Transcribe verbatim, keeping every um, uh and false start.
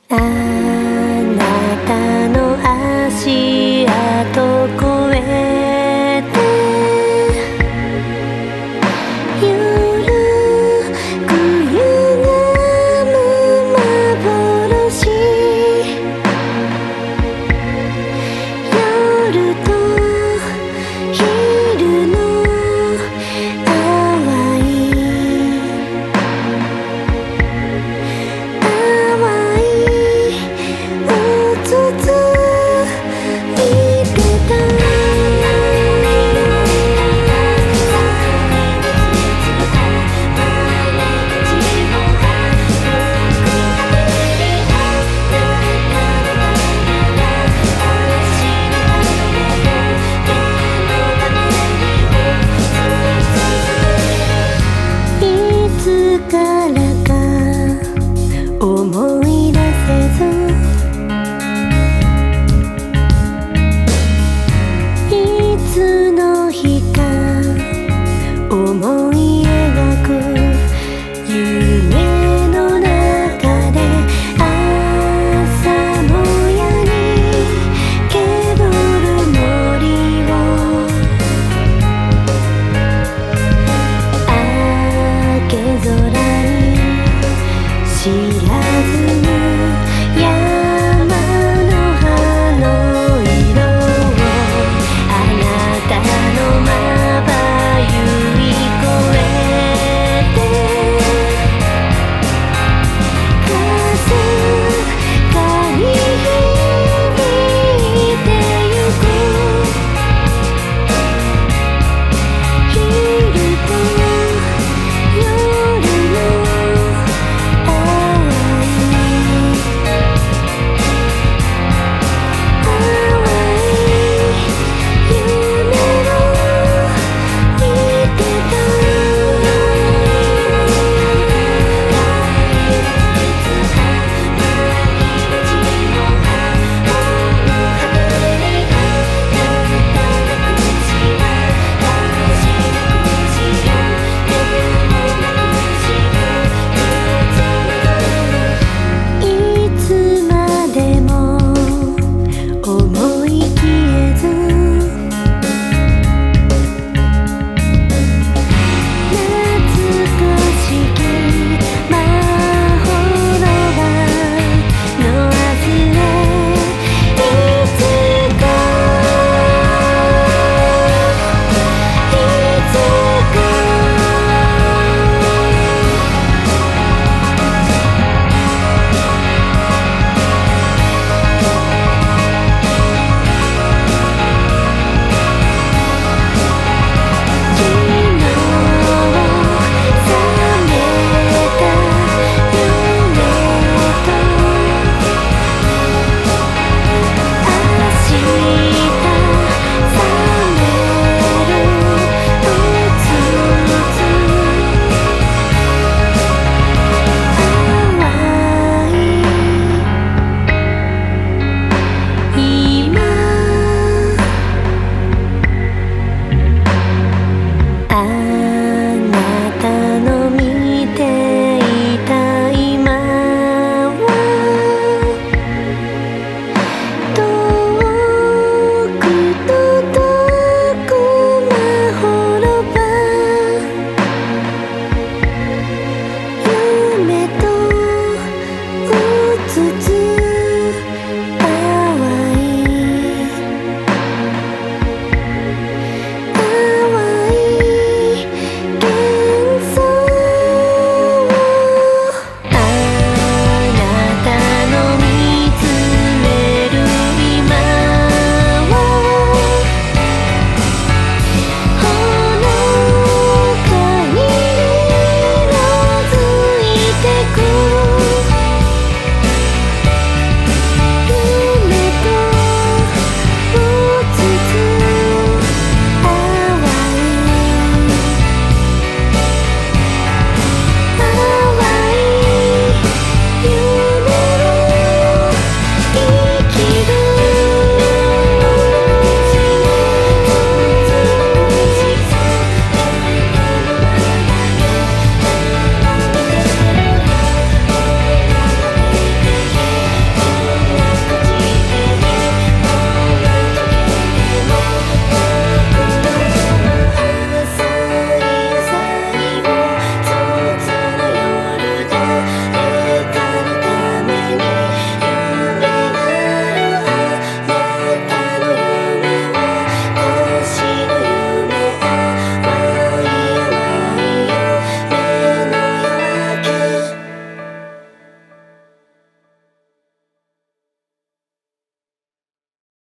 あなたの足跡越えて夜くゆがむ幻夜と昼の淡い淡いうつつ見てたいつからか思い出せずいつの日か思い描く夢の中で朝もやにけぶる森を明け空に知らずに山の葉の色をあなたのまばゆい声でかすかに響いてゆく昼と夜の淡い淡い夢を見てたいつまでも思い消えず懐かしきまほろばの味へいつかいつか昨日覚めた夢と明日覚めるうつうつ淡い今あなたの見ていた今は遠く届くまほろば夢とうつつ